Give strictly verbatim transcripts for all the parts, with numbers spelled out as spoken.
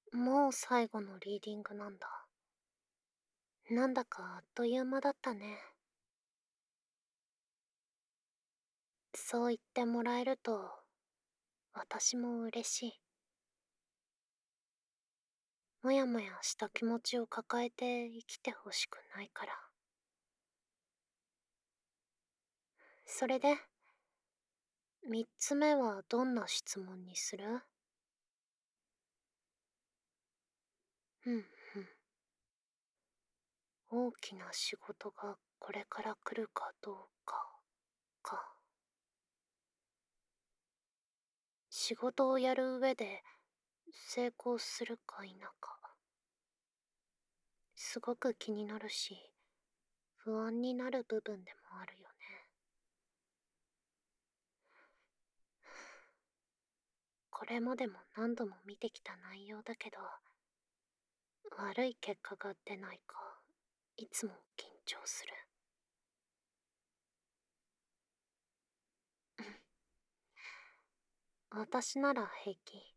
もう最後のリーディングなんだ。なんだかあっという間だったね。そう言ってもらえると、私も嬉しい。もやもやした気持ちを抱えて生きてほしくないから。それで、三つ目はどんな質問にする？うんうん。大きな仕事がこれから来るかどうか、か。仕事をやる上で成功するか否か。すごく気になるし、不安になる部分でもあるよね。これまでも何度も見てきた内容だけど、悪い結果が出ないか、いつも緊張する。私なら平気。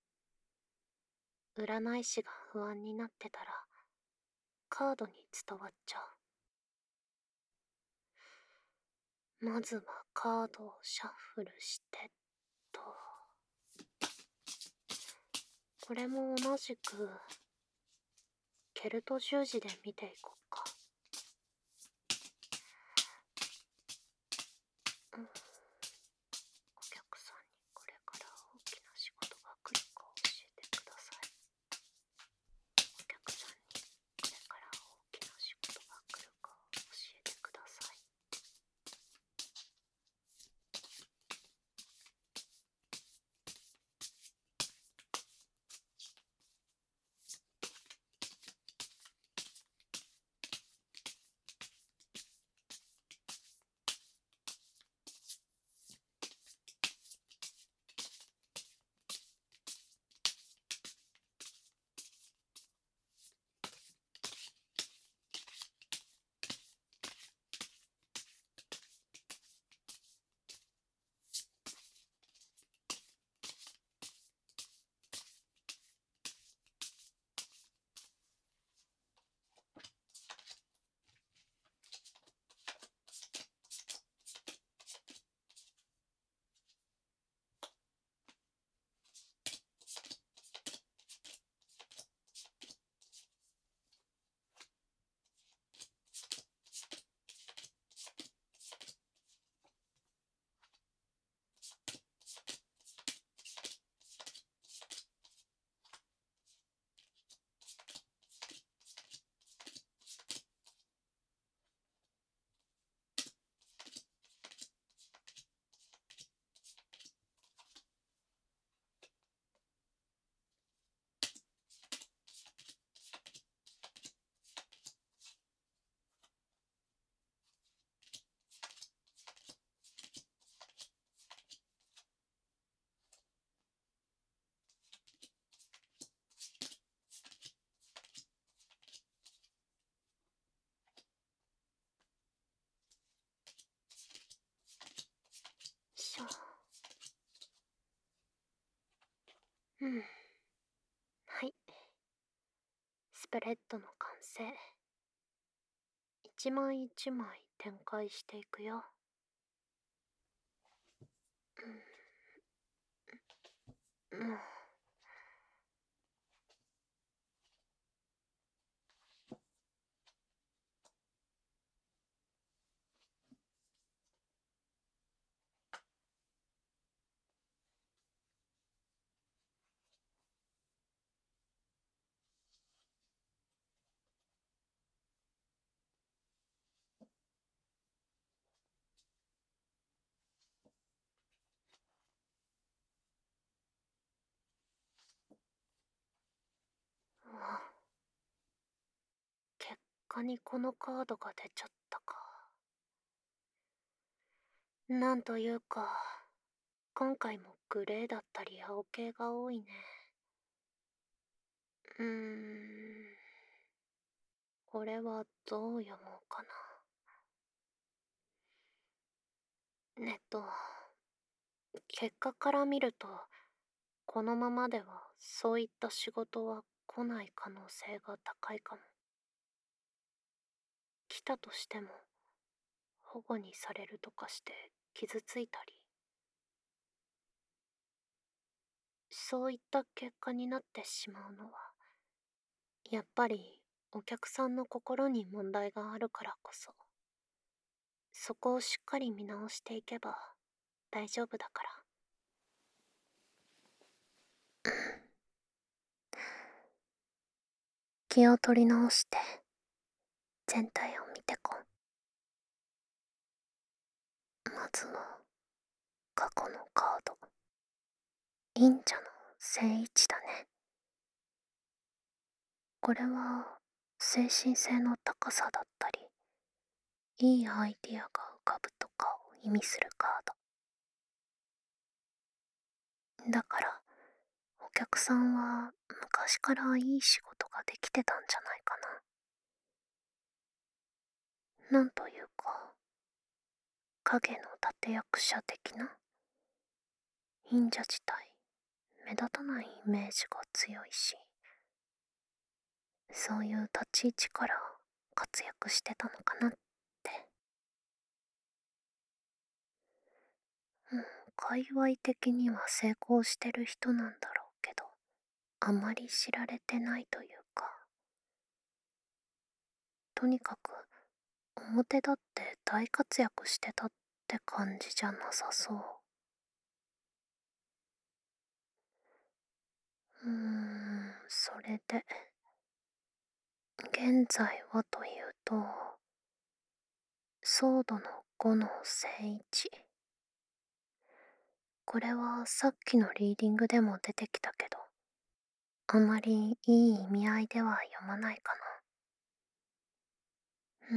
占い師が不安になってたら、カードに伝わっちゃう。まずはカードをシャッフルしてと。これも同じく、ケルト十字で見ていこうか。うん、お客さんにこれから大きな仕事が来るか教えてください。お客さんにこれから大きな仕事が来るか教えてください。しょ。うん。はい。スプレッドの完成。一枚一枚展開していくよ。うん。うん。結果にこのカードが出ちゃったか。なんというか、今回もグレーだったり青系が多いね。うーん。これはどう読もうかな。えっと、結果から見ると、このままではそういった仕事は来ない可能性が高いかも。来たとしても保護にされるとかして傷ついたり、そういった結果になってしまうのは、やっぱりお客さんの心に問題があるからこそ、そこをしっかり見直していけば大丈夫だから。気を取り直して全体を見てこう。まずは過去のカード。忍者の聖一だね。これは精神性の高さだったり、いいアイディアが浮かぶとかを意味するカード。だからお客さんは昔からいい仕事ができてたんじゃないかな。なんというか、影の立役者的な。忍者自体目立たないイメージが強いし、そういう立ち位置から活躍してたのかなって。うん、界隈的には成功してる人なんだろうけど、あまり知られてないというか、とにかく表立って大活躍してたって感じじゃなさそう。うーん、それで、現在はというと、ソードの五の聖一。これはさっきのリーディングでも出てきたけど、あまりいい意味合いでは読まないかな。うん。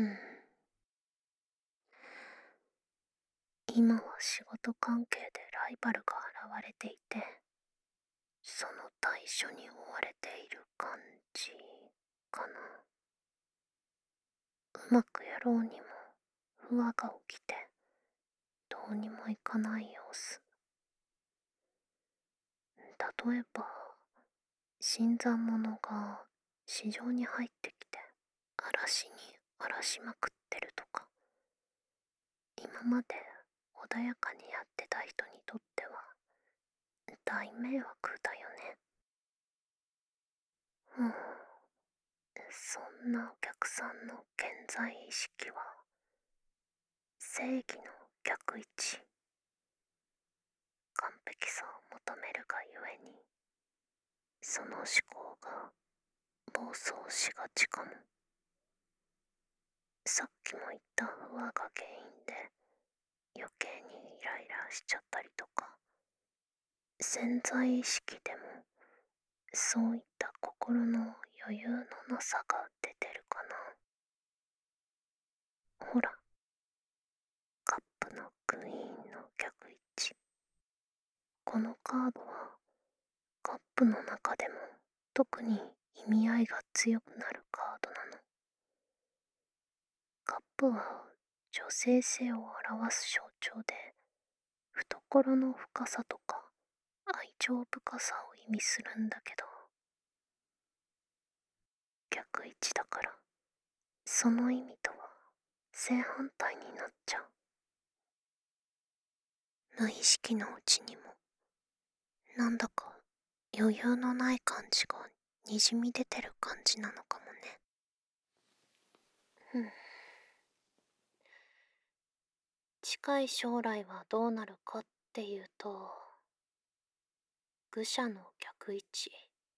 今は仕事関係でライバルが現れていて、その対処に追われている感じかな。うまくやろうにも不和が起きて、どうにもいかない様子。例えば、新参者が市場に入ってきて嵐に荒らしまくってるとか、今まで穏やかにやってた人にとっては大迷惑だよね。うん、そんなお客さんの健在意識は正義の逆位置。完璧さを求めるがゆえに、その思考が暴走しがちかも。さっきも言った不和が原因で余計にイライラしちゃったりとか、潜在意識でもそういった心の余裕のなさが出てるかな。ほら、カップのクイーンの逆位置。このカードはカップの中でも特に意味合いが強くなるカードなの。カップは女性性を表す象徴で、懐の深さとか愛情深さを意味するんだけど、逆位置だからその意味とは正反対になっちゃう。無意識のうちにもなんだか余裕のない感じがにじみ出てる感じなのかもね。うん。近い将来はどうなるかっていうと、愚者の逆位置。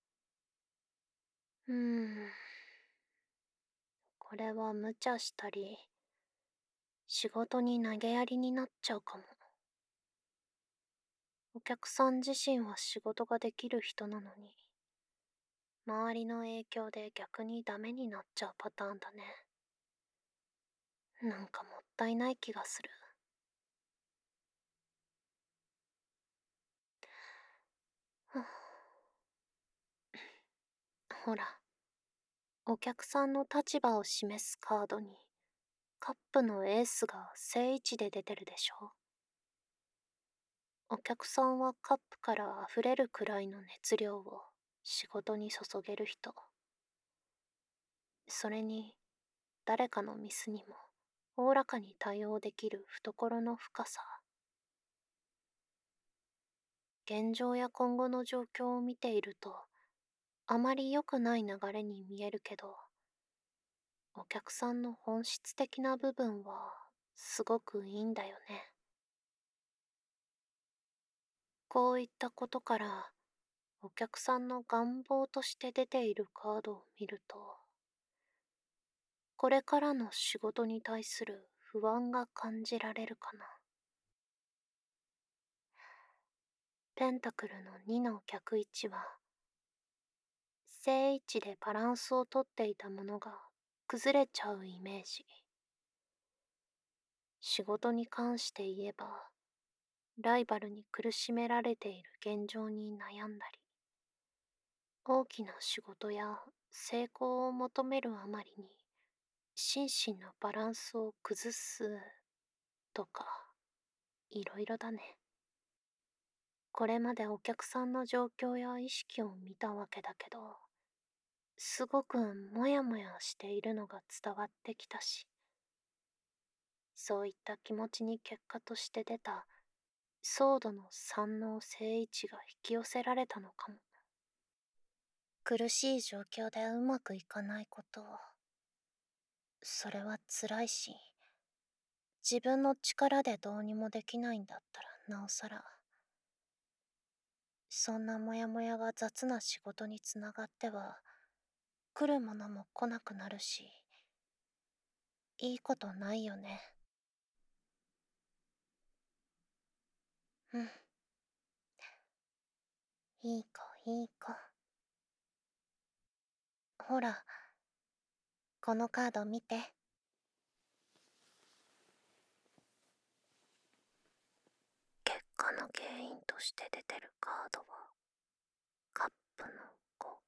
うーん。これは無茶したり、仕事に投げやりになっちゃうかも。お客さん自身は仕事ができる人なのに、周りの影響で逆にダメになっちゃうパターンだね。なんかもったいない気がする。はあ、ほら、お客さんの立場を示すカードにカップのエースが正位置で出てるでしょ。お客さんはカップから溢れるくらいの熱量を仕事に注げる人、それに誰かのミスにもおおらかに対応できる懐の深さ。現状や今後の状況を見ていると、あまり良くない流れに見えるけど、お客さんの本質的な部分はすごくいいんだよね。こういったことから、お客さんの願望として出ているカードを見ると、これからの仕事に対する不安が感じられるかな。ペンタクルのにの逆位置は、正位置でバランスをとっていたものが崩れちゃうイメージ。仕事に関して言えば、ライバルに苦しめられている現状に悩んだり、大きな仕事や成功を求めるあまりに、心身のバランスを崩すとか、いろいろだね。これまでお客さんの状況や意識を見たわけだけど、すごくモヤモヤしているのが伝わってきたし、そういった気持ちに結果として出たソードの三の正位置が引き寄せられたのかも。苦しい状況でうまくいかないこと、それは辛いし、自分の力でどうにもできないんだったらなおさら。そんなモヤモヤが雑な仕事につながっては、来るものも来なくなるし、いいことないよね。うん。いい子、いい子。ほら、このカード見て。結果の原因として出てるカードは、カップのご。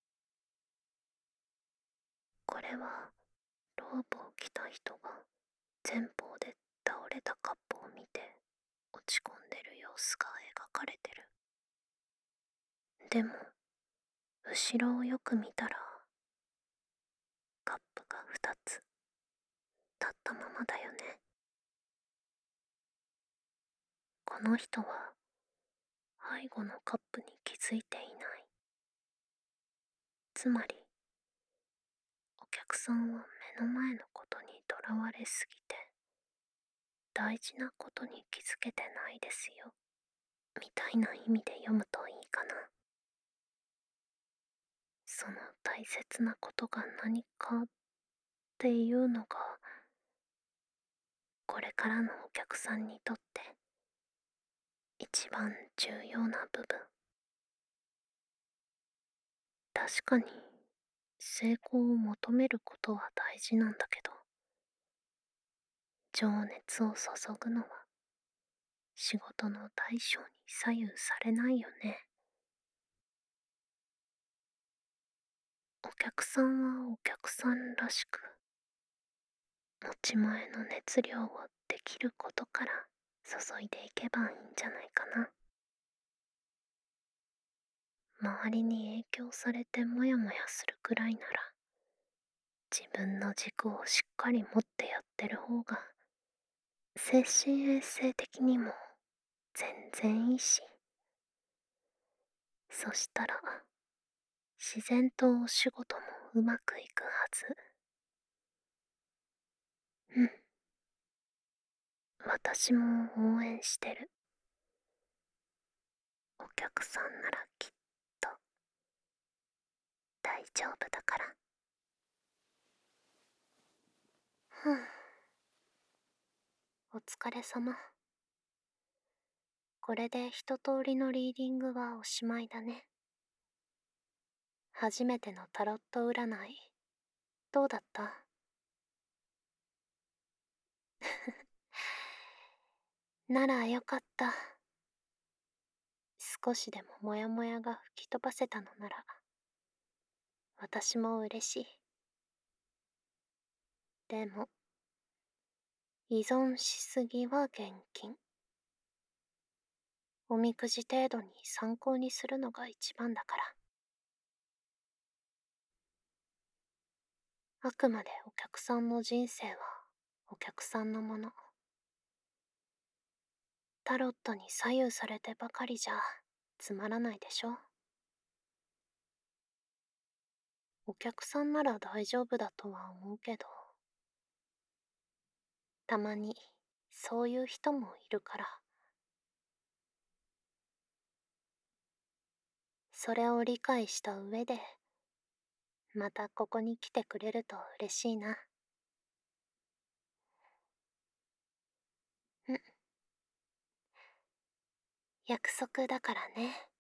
これは、ローブを着た人が前方で倒れたカップを見て落ち込んでる様子が描かれてる。でも、後ろをよく見たら、カップがふたつ立ったままだよね。この人は背後のカップに気づいていない。つまり、お客さんは目の前のことにとらわれすぎて、大事なことに気づけてないですよ、みたいな意味で読むといいかな。その大切なことが何かっていうのが、これからのお客さんにとって一番重要な部分。確かに成功を求めることは大事なんだけど、情熱を注ぐのは仕事の大小に左右されないよね。お客さんはお客さんらしく、持ち前の熱量をできることから注いでいけばいいんじゃないかな。周りに影響されてモヤモヤするくらいなら、自分の軸をしっかり持ってやってる方が、精神衛生的にも全然いいし。そしたら、自然とお仕事もうまくいくはず。うん。私も応援してる。お客さんならきっと大丈夫だから。ふん。お疲れ様。これで一通りのリーディングはおしまいだね。初めてのタロット占い、どうだった？ならよかった。少しでもモヤモヤが吹き飛ばせたのなら、私も嬉しい。でも、依存しすぎは厳禁。おみくじ程度に参考にするのが一番だから。 あくまでお客さんの人生はお客さんのもの。タロットに左右されてばかりじゃつまらないでしょ。お客さんなら大丈夫だとは思うけど、たまにそういう人もいるから、それを理解した上で、またここに来てくれると嬉しいな。うん。約束だからね。